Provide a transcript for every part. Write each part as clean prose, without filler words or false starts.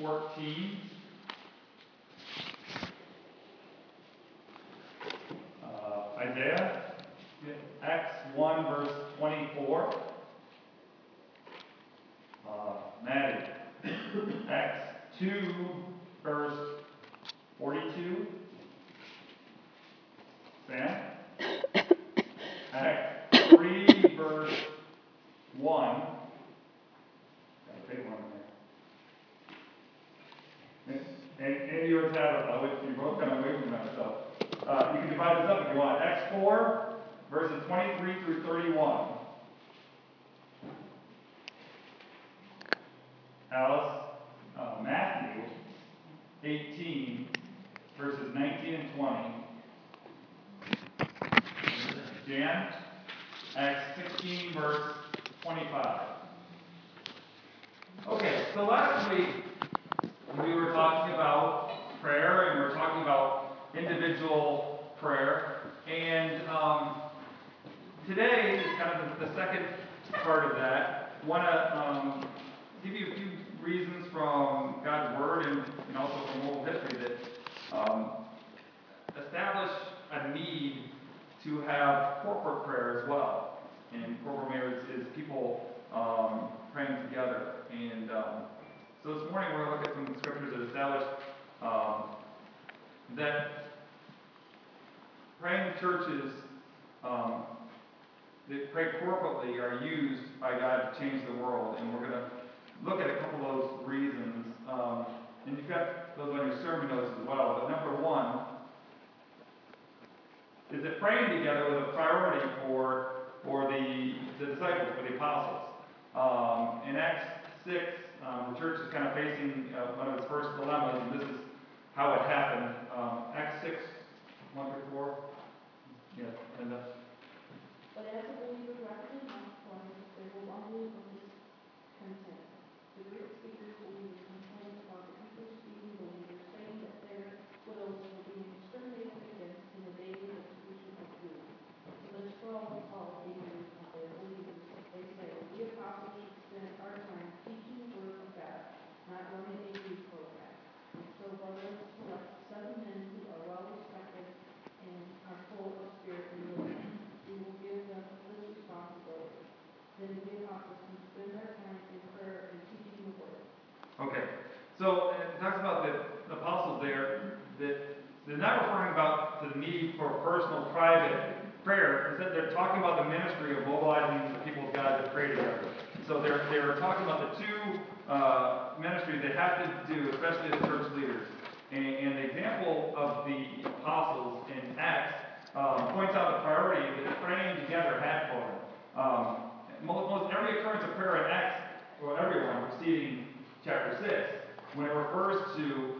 14. Isaiah, Acts 1 verse 24. Maddie, Acts 2 verse 42. Sam, Acts 3 verse 1. Got a big one there. And your tablet, you both kind of away from that stuff. You can divide this up if you want. Acts 4 verses 23 through 31. Alice, Matthew 18 verses 19 and 20. Jan, Acts 16 verse 25. Okay, so last week we were talking about prayer and we were talking about individual prayer. And today is kind of the second part of that. I want to give you a few reasons from God's Word and also from world history that establish a need to have corporate prayer as well. And corporate prayer is people praying together. And so this morning we're going to look at some scriptures that establish that praying churches that pray corporately are used by God to change the world. And we're going to look at a couple of those reasons. And you've got those on your sermon notes as well. But number one is that praying together was a priority for the disciples, for the apostles. In Acts 6, the church is kind of facing one of its first dilemmas, and this is how it happened. Acts 6, 1 through 4. Yeah, Linda. But as the believers rapidly multiplied, they will only of this content. The Greek speakers believers complained about the English-speaking believers, saying that their widows were being exterminated against in the daily distribution of food. So the scroll of the believers, they say, we apostles should spend our time teaching the word of God, not running a youth program. So brothers, select 7 men who are well respected and are full of spirit and wisdom. We will give them this responsibility. Then the apostles can spend their time in prayer and teaching the word. Okay, so it talks about the apostles there, that they're not referring about to the need for personal, private prayer. Instead, they're talking about the ministry of mobilizing the people of God to pray together. So they're talking about the two ministries they have to do, especially as church leaders. And the example of the apostles in Acts points out the priority that praying together had for them. Most every occurrence of prayer in Acts, well, everyone preceding chapter 6, when it refers to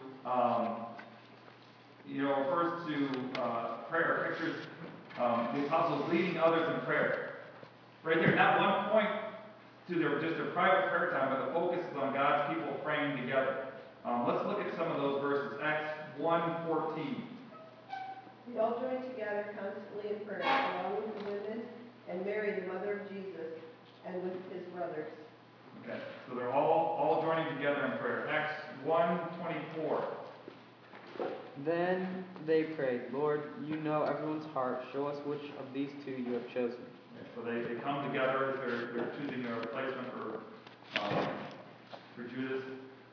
prayer, pictures the apostles leading others in prayer. Right there, not one point to just their private prayer time, but the focus is on God's people praying together. Let's look at some of those verses. Acts 1:14. They all joined together constantly in prayer, along with the women and Mary, the mother of Jesus, and with his brothers. Okay, so they're all joining together in prayer. Acts 1:24. Then they prayed, Lord, you know everyone's heart. Show us which of these two you have chosen. Okay, so they come together. They're choosing a replacement for Judas.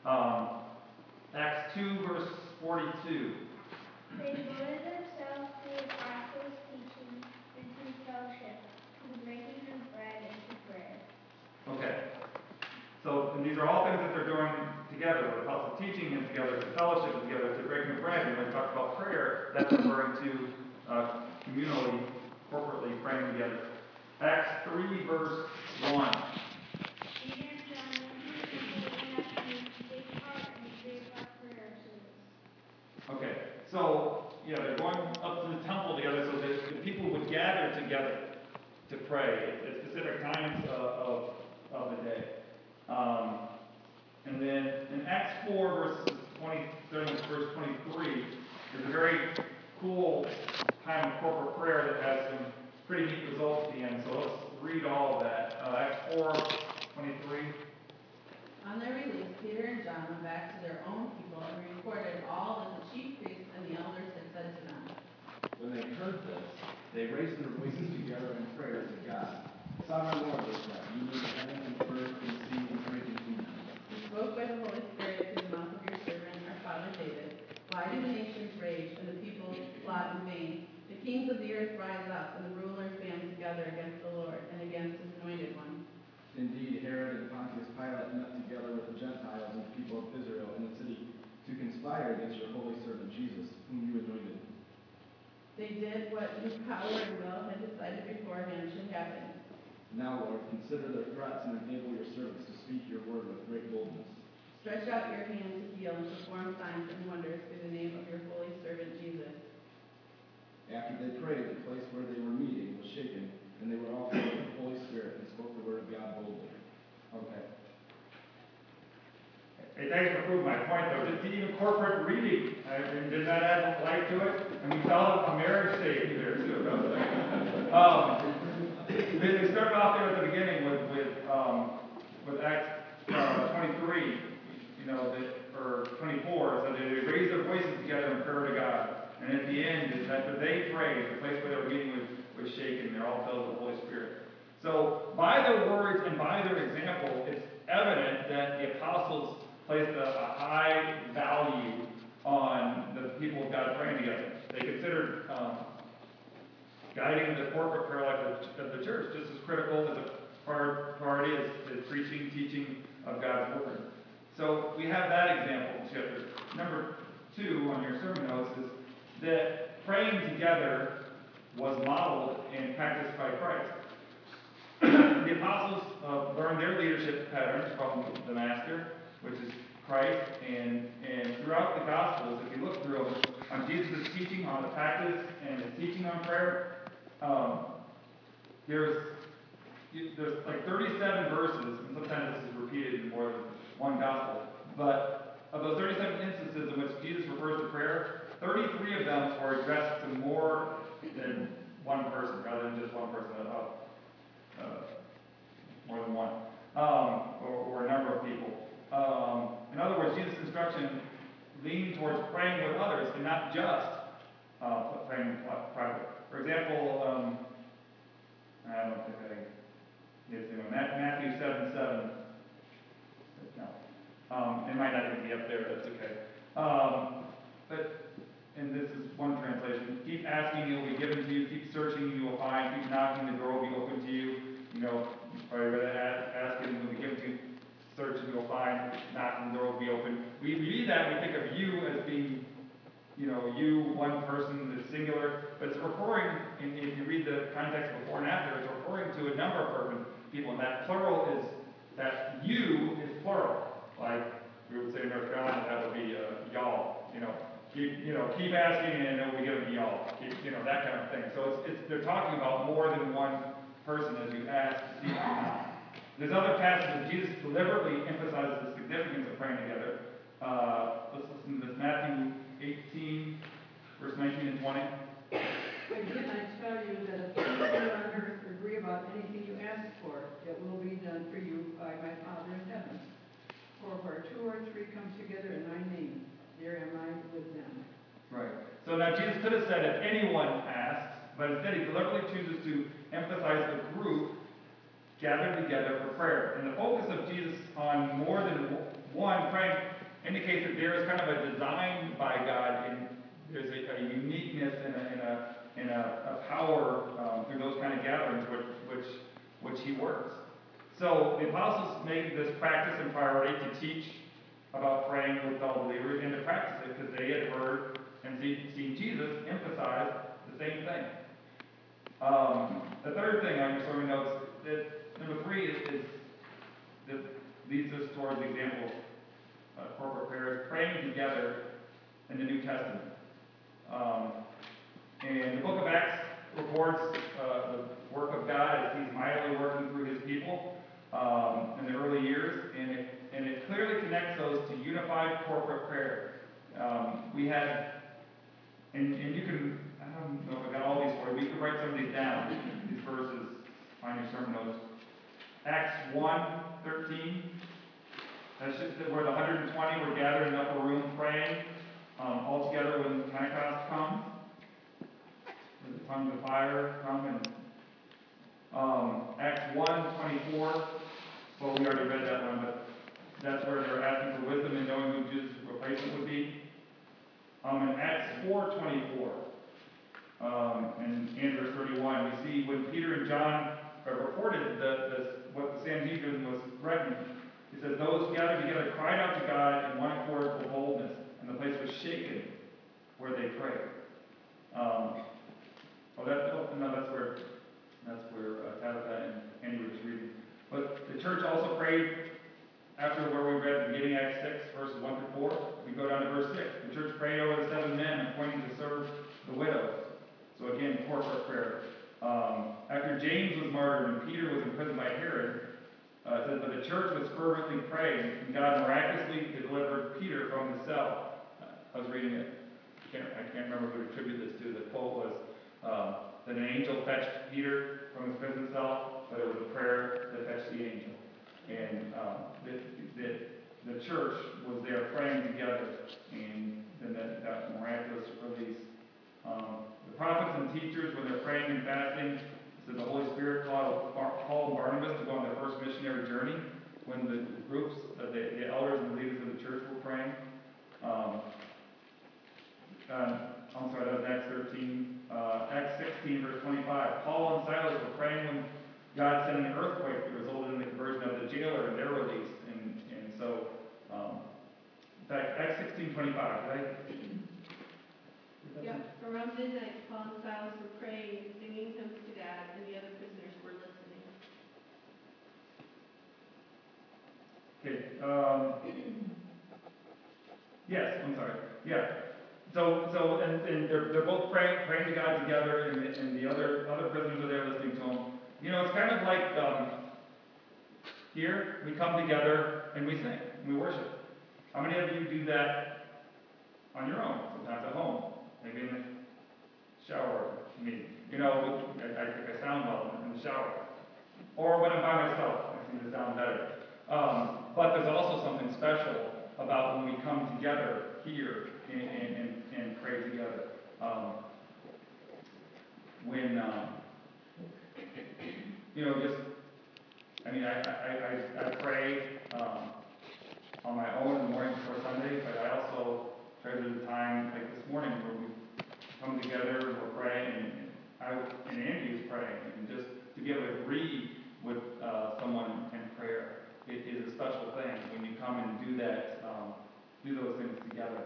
Acts 2 verse 42. They devoted themselves to the apostles' teaching and to fellowship, to the breaking of bread and to prayer. Okay. So and these are all things that they're doing together. The apostles' teaching is together, the fellowship is together, the breaking of bread. And when we talk about prayer, that's referring to communally, corporately praying together. Acts 3 verse 1. Okay, so they're going up to the temple together so that the people would gather together to pray at specific times of the day. And then in Acts 4 verses 20, starting with verse 23, there's a very cool time of corporate prayer that has some pretty neat results at the end. So let's read all of that. Acts 4:23. On their release, Peter and John went back to their leaders rise up and the rulers band together against the Lord and against his anointed one. Indeed, Herod and Pontius Pilate met together with the Gentiles and the people of Israel in the city to conspire against your holy servant Jesus, whom you anointed. They did what your power and will had decided beforehand should happen. Now, Lord, consider their threats and enable your servants to speak your word with great boldness. Stretch out your hand to heal and perform signs and wonders through the name of your holy servant Jesus. After they prayed, the place where they were meeting was shaken, and they were all filled with the Holy Spirit and spoke the word of God boldly. Okay. Hey, thanks for proving my point, though. Just even corporate reading, did that add life to it? And we saw a marriage safety there, too, don't we? They started off there at the beginning with Acts 23, or 24, so they raised their voices together in prayer to God. And at the end, is after they prayed, the place where they were meeting was shaken. They're all filled with the Holy Spirit. So by their words and by their example, it's evident that the apostles placed a high value on the people of God praying together. They considered guiding the corporate prayer life of the church just as critical as a priority as preaching, teaching of God's word. So we have that example in Scripture. Number 2 on your sermon notes is that praying together was modeled and practiced by Christ. The apostles learned their leadership patterns from the Master, which is Christ, and throughout the Gospels, if you look through them, on Jesus' teaching on the practice and his teaching on prayer, there's like 37 verses, and sometimes this is repeated in more than one Gospel, but of those 37 instances in which Jesus refers to prayer, 33 of them are addressed to more than one person, rather than just one person, more than one, or a number of people. In other words, Jesus' instruction leaned towards praying with others and not just praying privately. For example, I don't think Matthew 7:7. No. It might not even be up there, that's okay. And this is one translation. Keep asking, it will be given to you. Keep searching, you will find. Keep knocking, the door will be open to you. Probably read asking, it will be given to you. Searching, you'll find. Knocking, the door will be open. We read that, we think of you as being, you, one person, the singular. But it's referring, and if you read the context before and after, it's referring to a number of people. And that plural is, that you is plural. Like we would say in North Carolina, that would be y'all. Keep asking and it will be given to y'all. That kind of thing. So they're talking about more than one person as you ask, seek, and knock. There's other passages. Jesus deliberately emphasizes the significance of praying together. Let's listen to this. Matthew 18, verse 19 and 20. Again, I tell you that if two here on earth agree about anything you ask for, it will be done for you by my Father in heaven. For where 2 or 3 come together in my name, there am I with them. Right. So now Jesus could have said if anyone asks, but instead he deliberately chooses to emphasize the group gathered together for prayer. And the focus of Jesus on more than one praying indicates that there is kind of a design by God, and there's a uniqueness and a power through those kind of gatherings which he works. So the apostles made this practice and priority to teach about praying with all believers and to practice it because they had heard and seen Jesus emphasize the same thing. The third thing on your sermon notes, number 3 is that leads us towards the example of corporate prayer, praying together in the New Testament. And the book of Acts reports the work of God as he's mightily working through his people in the early years, and it clearly connects those to unified corporate prayer. We had, and you can, I don't know if I got all these for you, but you can write some of these down, these verses on your sermon notes. Acts 1:13, that's just where the 120 were gathered in the upper room praying all together when Pentecost comes. When the tongues of fire come, and Acts 1:24, well, we already read that one, but that's where they're asking for wisdom and knowing who Jesus' replacement would be. In Acts 4:24, And in verse 31, we see when Peter and John reported what the Sanhedrin was threatening, it says, those gathered together cried out to God in one accord for boldness, and the place was shaken where they prayed. That's where Tabitha and Andy were just reading. But the church also prayed after where we read at the beginning, Acts 6, verses 1 through 4. We go down to verse 6. The church prayed over the 7 men appointed to serve the widows. So again, corporate prayer. After James was martyred and Peter was imprisoned by Herod, it says, but the church was fervently praying, and God miraculously delivered Peter from the cell. I was reading it. I can't remember who to attribute this to. The quote was that an angel fetched Peter from his prison cell, but it was a prayer that fetched the angel. And the church was there praying together, and then that miraculous release. The prophets and teachers, when they're praying and fasting, said the Holy Spirit called Paul and Barnabas to go on their first missionary journey when the groups, the elders and the leaders of the church were praying. I'm sorry, that was Acts 13. Acts 16, verse 25. Paul and Silas were praying when God sent an earthquake that resulted in the conversion of the jailer and their release. And so, in fact, Acts 16:25, right? Yep, around midnight, Paul and Silas were praying and singing hymns to God, and the other prisoners were listening. Okay. Yes, I'm sorry. Yeah. So, and they're both praying to God together, and the other prisoners are there listening to them. You know, it's kind of like here we come together and we sing, and we worship. How many of you do that on your own? Sometimes at home, maybe in the shower. I mean, you know, I think I sound well in the shower, or when I'm by myself, I seem to sound better. But there's also something special about when we come together here and pray together. When you know, just I mean, I pray on my own in the morning before Sunday, but I also treasure the time like this morning where we come together and we're praying, and Andy is praying, and just to be able to agree with someone in prayer, it is a special thing when you come and do that, do those things together.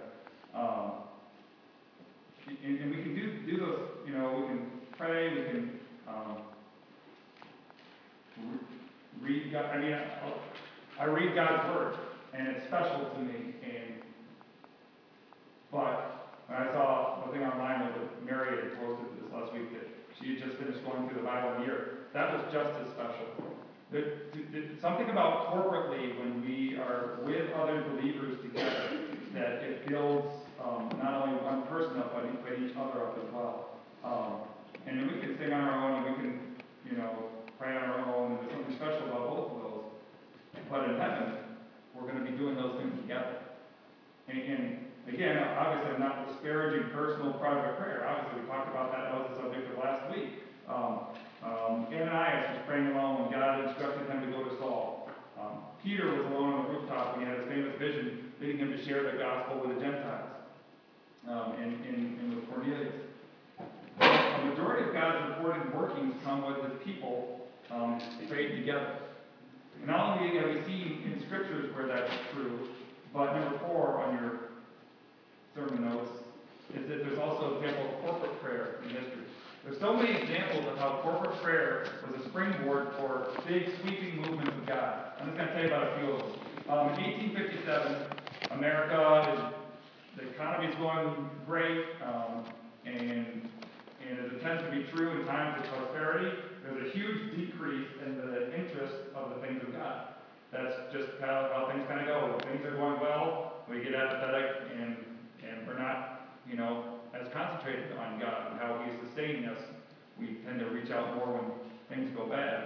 And we can do those, you know, we can pray, we can read God. I mean, I read God's Word, and it's special to me. But when I saw the thing online that Mary had posted this last week, that she had just finished going through the Bible in a year, that was just as special. There's something about corporately when we are with other believers together that it builds not only one person up, but each other up as well. And then we can sing on our own, and we can, you know, pray on our own. There's something special about both of those. But in heaven, we're going to be doing those things together. And again, obviously, I'm not disparaging personal, private prayer. Obviously, we talked about that. That was the subject of last week. Ananias was praying alone when God instructed him to go to Saul. Peter was alone on the rooftop when he had his famous vision, leading him to share the gospel with the Gentiles and with Cornelius. The majority of God's reported workings come with his people prayed together. And not only have we seen in scriptures where that's true, but number 4 on your sermon notes is that there's also an example of corporate prayer in history. There's so many examples of how corporate prayer was a springboard for big sweeping movements of God. I'm just going to tell you about a few of them. In 1857, America, the economy is going great, and as it tends to be true in times of prosperity, there's a huge decrease in the interest of the things of God. That's just how things kind of go. When things are going well, we get apathetic, and we're not, you know, as concentrated on God and how He's sustaining us. We tend to reach out more when things go bad.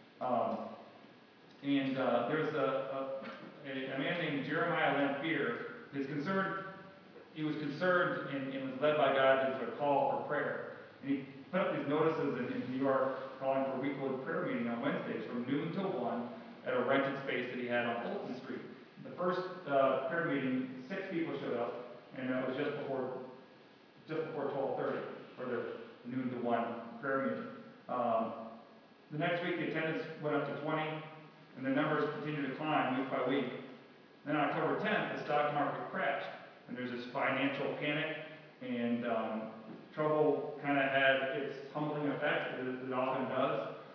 There's a man named Jeremiah Lamphere. He was concerned and was led by God to a call for prayer. And he put up these notices in New York calling for a weekly prayer meeting on Wednesdays from noon till 1 at a rented space that he had on Fulton Street. The first prayer meeting, 6 people showed up, and that was just before 12:30 for noon to 1 prayer meeting. The next week, the attendance went up to 20, and the numbers continued to climb week by week. Then on October 10th, the stock market crashed, and there's this financial panic, and trouble kind of had its humbling effect, as it often does.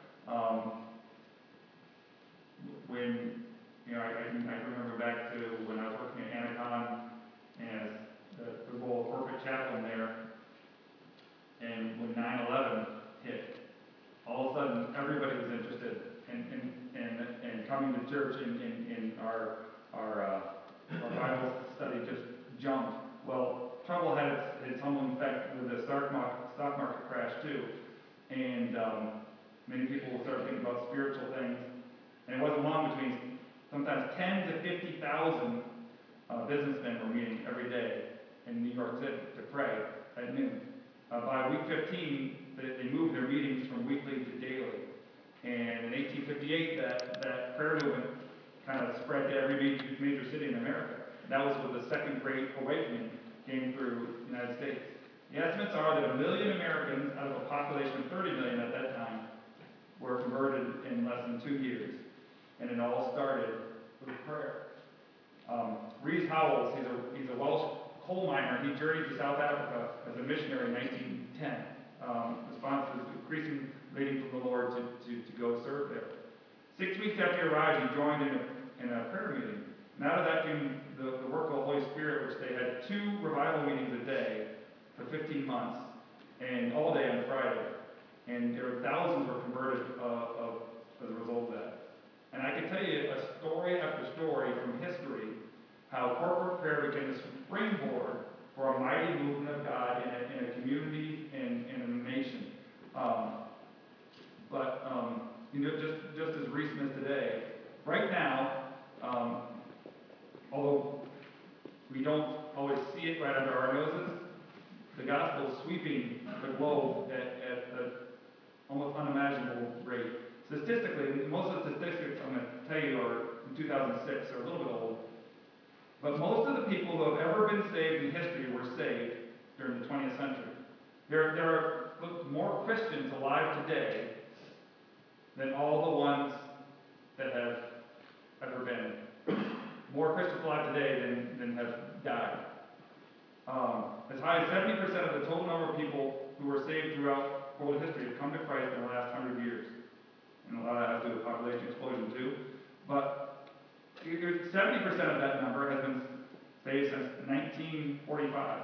When, I can remember back to when I was working at Anacon as the role of corporate chaplain there, and when 9/11 hit, all of a sudden everybody was interested in coming to church, and our Bible study just jumped. Well, trouble had its humbling effect with the stock market crash too, and many people started thinking about spiritual things. And it wasn't long between sometimes 10 to 50,000 businessmen were meeting every day in New York City to pray at noon. By week 15, they moved their meetings from weekly to daily. And in 1858, that prayer movement kind of spread to every major city in America. That was with the Second Great Awakening came through the United States. The estimates are that 1 million Americans out of a population of 30 million at that time were converted in less than 2 years. And it all started with prayer. Rees Howells, he's a Welsh coal miner. He journeyed to South Africa as a missionary in 1910. Response is increasing leading from the Lord to go serve there. 6 weeks after he arrived, he joined in a prayer meeting. And out of that came the work of the Holy Spirit, which they had 2 revival meetings a day for 15 months, and all day on Friday. And there were thousands were converted as a result of that. And I can tell you a story after story from history how corporate prayer became the springboard for a mighty movement of God in a community and in a nation. Just as recent as today, right now, although we don't always see it right under our noses, the gospel is sweeping the globe at an almost unimaginable rate. Statistically, most of the statistics I'm going to tell you are in 2006, are a little bit old. But most of the people who have ever been saved in history were saved during the 20th century. There are more Christians alive today than all the ones that have ever been. More Christians alive today than have died. As high as 70% of the total number of people who were saved throughout world history have come to Christ in the last 100 years. And a lot of that has to do with population explosion too. But 70% of that number has been saved since 1945.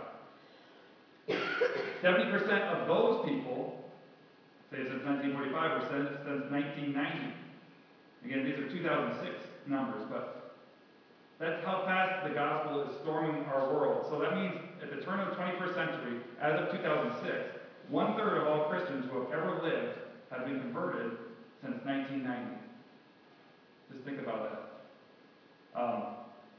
70% of those people saved since 1945 were since 1990. Again, these are 2006 numbers, but that's how fast the gospel is storming our world. So that means at the turn of the 21st century, as of 2006, 1/3 of all Christians who have ever lived have been converted since 1990. Just think about that. I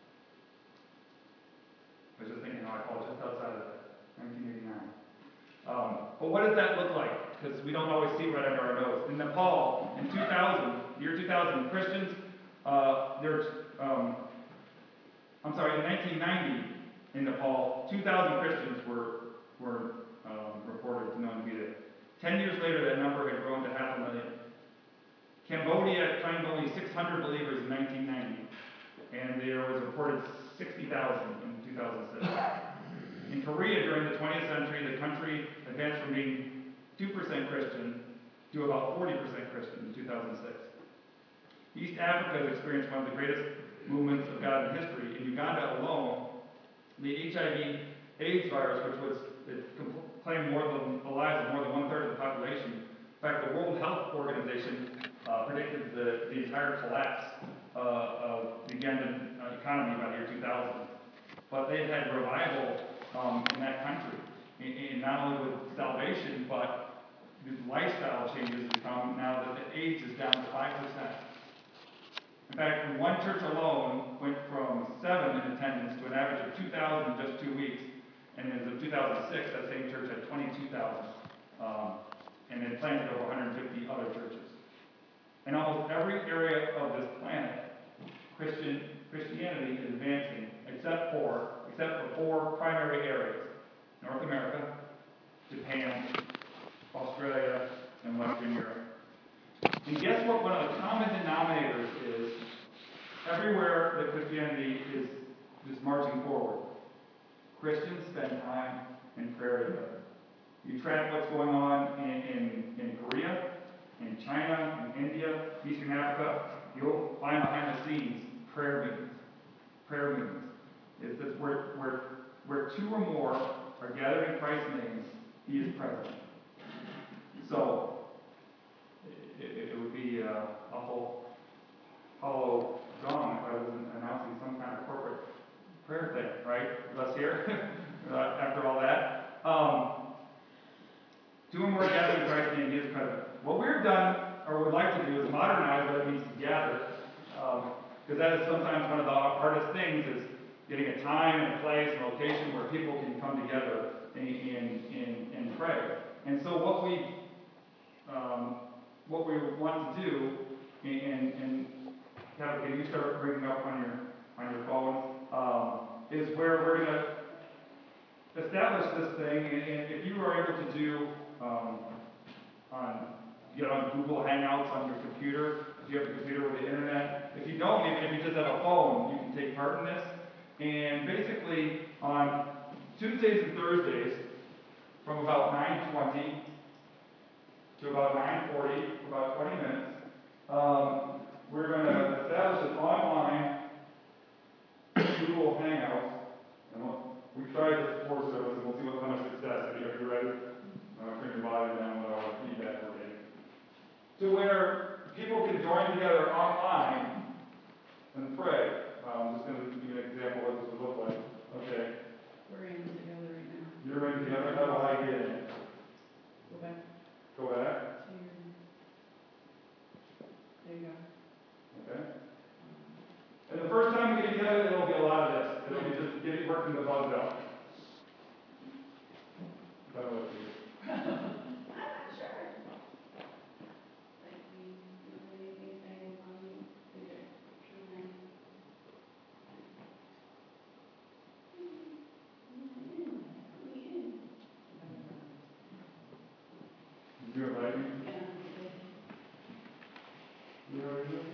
was just thinking how I fall just outside of that, 1989. But what does that look like? Because we don't always see it right under our nose. In Nepal, in 2000, year 2000, Christians, in 1990, in Nepal, 2,000 Christians were reported known to be there. 10 years later, that number had grown to 500,000. Cambodia claimed only 600 believers in 1990, and there was reported 60,000 in 2006. In Korea, during the 20th century, the country advanced from being 2% Christian to about 40% Christian in 2006. East Africa has experienced one of the greatest movements of God in history. In Uganda alone, the HIV/AIDS virus, it claimed the lives of more than 1/3 of the population. In fact, the World Health Organization predicted the entire collapse of the Ugandan economy by the year 2000. But they've had revival in that country, and not only with salvation, but the lifestyle changes have come now that the AIDS is down to 5%. In fact, one church alone went from 7 in attendance to an average of 2,000 in just 2 weeks. And as of 2006, that same church had 22,000. And had planted over 150 other churches. In almost every area of this planet, Christianity is advancing, except for 4 primary areas: North America, Japan, Australia, and Western Europe. And guess what one of the common denominators is? Everywhere that Christianity is marching forward, Christians spend time in prayer together. You track what's going on in Korea, in China, in India, Eastern Africa, you'll find behind the scenes prayer meetings. Prayer meetings. It's this where two or more are gathered in Christ's name, He is present. So it would be a whole hollow gong if I wasn't announcing some kind of corporate prayer thing, right? Let's hear after all that. Two or more gathered in Christ's name, He is present. What we've done, or would like to do, is modernize what it means to gather, because that is sometimes one of the hardest things, is getting a time and a place and location where people can come together and pray. And so what we want to do, and Kevin, can you start bringing up on your phones, is where we're going to establish this thing. And if you are able to do get on Google Hangouts on your computer, if you have a computer with the internet. If you don't, even if you just have a phone, you can take part in this. And basically, on Tuesdays and Thursdays, from about 9:20 to about 9:40, for about 20 minutes, we're going to establish an online Google Hangouts. And we tried this before service, and we'll see how much success. Are you ready? Turn your volume down, what I want feedback we're getting. To where people can join together online and pray. I'm just going to give you an example of what this would look like. Okay. We're in together right now. You're in together. How do I get in? Go back Go back. to your. There you go. Okay. And the first time we get together, it'll be a lot of this. It'll be just getting working the bugs out. That'll work for you. I'm not sure. Like we don't have anything saying on either. Did you invite me? Yeah. You already know?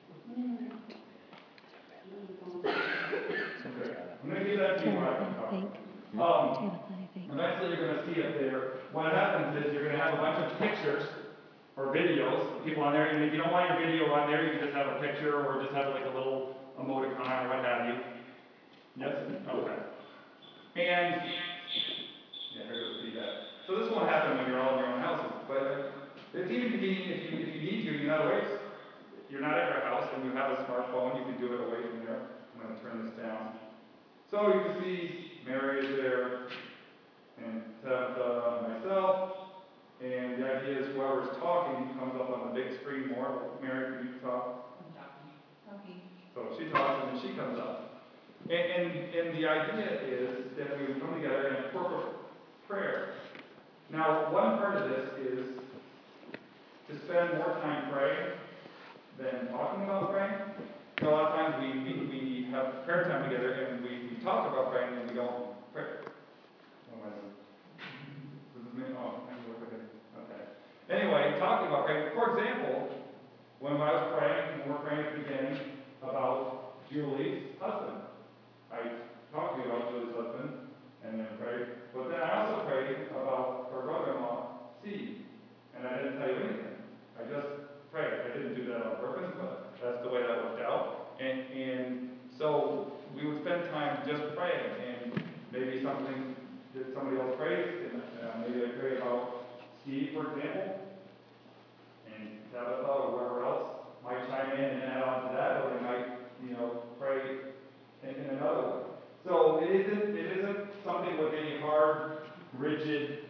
Okay. I'm going to give that to you while I can talk. Eventually you're going to see up there, what happens is you're going to have a bunch of pictures or videos of people on there. And if you don't want your video on there, you can just have a picture or just have like a little emoticon or what have you. Yes? Okay. And, yeah, here's the feedback. So this won't happen when you're all in your own houses, but it's even convenient if you need to. You're not at your house and you have a smartphone, you can do it away from there. I'm going to turn this down. So you can see Mary is there, and Tabitha and myself. And the idea is whoever's talking comes up on the big screen more. Mary, can you talk? I'm talking. So she talks and then she comes up. And the idea is that we would come together in a corporate prayer. Now, one part of this is to spend more time praying than talking about praying. A lot of times we have prayer time together and we talk about praying and we don't pray. Oh, my God. This is me? Oh, okay. Anyway, talking about praying. For example, when I was praying, we were praying at the beginning about Julie's husband. I talked to you about Julie's husband and then prayed. But then I also prayed about her brother-in-law, Steve. And I didn't tell you anything. I just prayed. I didn't do that on purpose, but that's the way that worked out. And so we would spend time just praying, and maybe something that somebody else prays, and maybe I pray about Steve, for example, and Tabitha or whoever else might chime in and add on to that, or they might, pray in another way. So it isn't something with any hard, rigid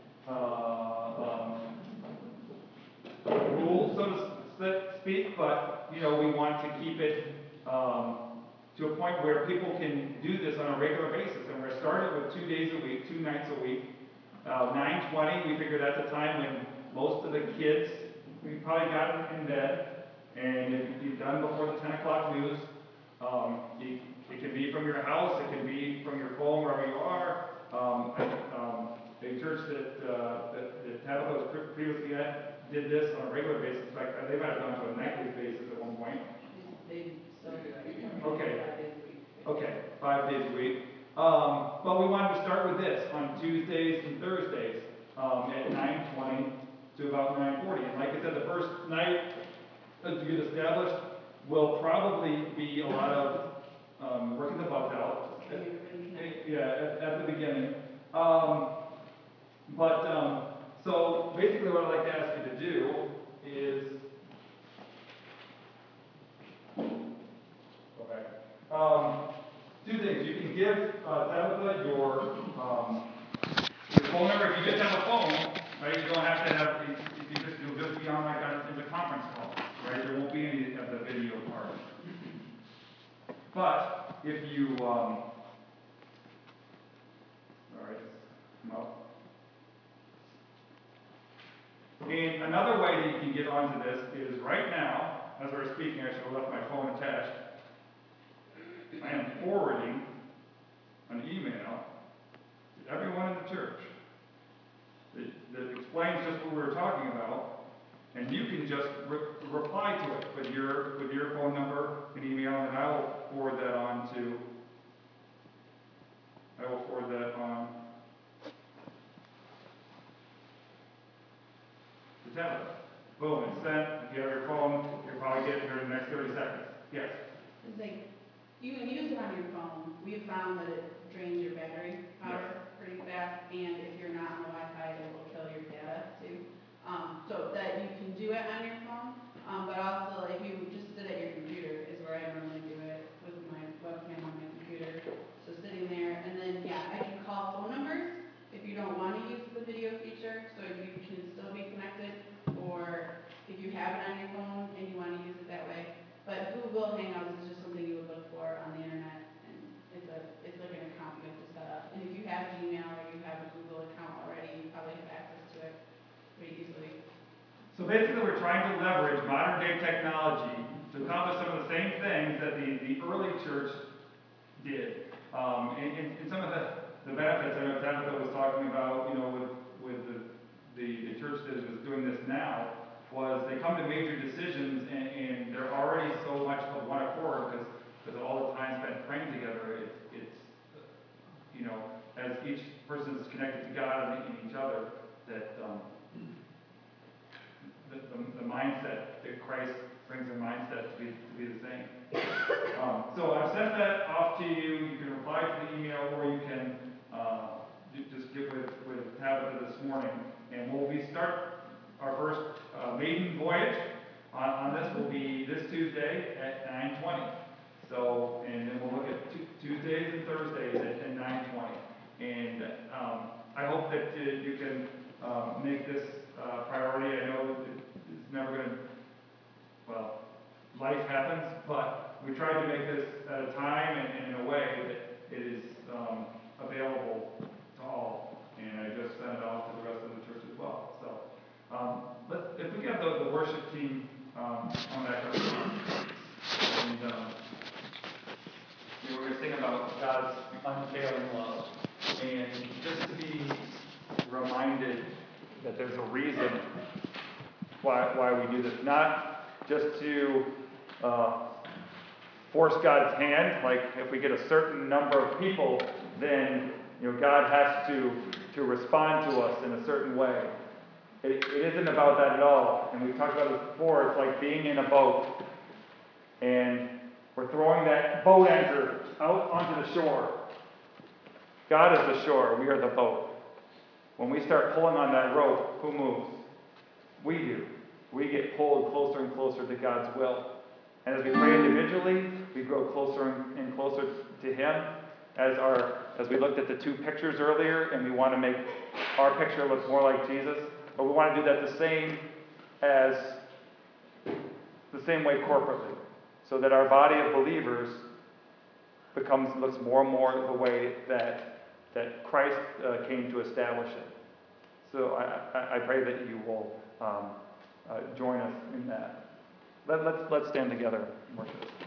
rules, so to speak, but we want to keep it to a point where people can do this on a regular basis. And we're starting with 2 days a week, 2 nights a week. 9:20, we figure that's a time when most of the kids, we've probably gotten in bed. And if you've done before the 10 o'clock news, it can be from your house, it can be from your phone, wherever you are. a church that Tabitha was previously at did this on a regular basis. In fact, they might have gone to a nightly basis at one point. They still do it. Okay. 5 days a week. Okay, 5 days a week. But we wanted to start with this on Tuesdays and Thursdays at 9:20 to about 9:40. And like I said, the first night to get established will probably be a lot of working the bugs out. Just getting everybody connected. Yeah, at the beginning. So basically what I'd like to ask you to do is go back. 2 things. You can give Tabitha your phone number. If you just have a phone, right, you don't have to have, you'll just be on like as a conference call, right? There won't be any of the video part. But if you, all right, just come up. And another way that you can get onto this is right now, as we're speaking, I should have left my phone attached. I am forwarding an email to everyone in the church that explains just what we were talking about, and you can just reply to it with your phone number and email, and I will forward that on to Tabitha. Boom, it's sent. If you have your phone, you'll probably get it here in the next 30 seconds. Yes. It's like, you can use it on your phone. We have found that it drains your battery power pretty fast, and if you're not on the Wi-Fi, it will kill your data too. So that you can do it on your phone, but also if you just sit at your computer is where I normally do it with my webcam on my computer. So sitting there, and then I can call phone numbers if you don't want to use the video feature, so you can still be connected, or if you have it on your phone and you want to use it that way. But Google Hangouts is just something you would look for on the internet, and it's like an account you have to set up. And if you have Gmail or you have a Google account already, you probably have access to it pretty easily. So basically we're trying to leverage modern day technology to accomplish some of the same things that the early church did. And some of the benefits I know Tabitha was talking about, with the church that was doing this now, was they come to major decisions and they're already so much of one accord because of all the time spent praying together. It's as each person is connected to God and each other, that the mindset that Christ brings their mindset to be the same. So I've sent that off to you. You can reply to the email, or you can just get with Tabitha this morning, and we start our first maiden voyage on this will be this Tuesday at 9:20. So, and then we'll look at Tuesdays and Thursdays at 9:20. And I hope that you can make this priority. I know it's never going to, well, life happens, but we tried to make this at a time and in a way that it is available to all. And I just sent it off to the rest of the church as well. So if we get the worship team on back up, and we're going to sing about God's unfailing love, and just to be reminded that there's a reason why we do this, not just to force God's hand. Like if we get a certain number of people, then God has to respond to us in a certain way. It isn't about that at all. And we've talked about this before. It's like being in a boat, and we're throwing that boat anchor out onto the shore. God is the shore. We are the boat. When we start pulling on that rope, who moves? We do. We get pulled closer and closer to God's will. And as we pray individually, we grow closer and closer to Him. As we looked at the two pictures earlier, and we want to make our picture look more like Jesus, but we want to do that the same way corporately, so that our body of believers looks more and more the way that Christ came to establish it. So I pray that you will join us in that. Let's stand together and worship.